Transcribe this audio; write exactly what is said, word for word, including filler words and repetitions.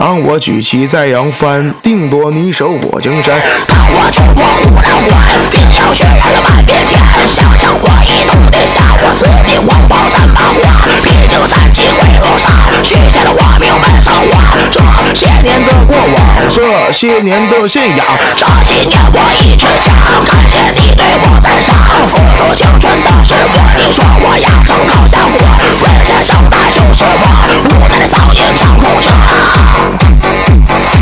当我举起再扬帆，定夺你手我江山。 当我冲破虎牢关，定要血染了半边天。想想我已弄得下我此地黄袍战马花，披荆斩棘回路上，许下了我命门上花。这些年的过往， 这些年的信仰， 这几年我一直讲，感谢你对我赞赏，付出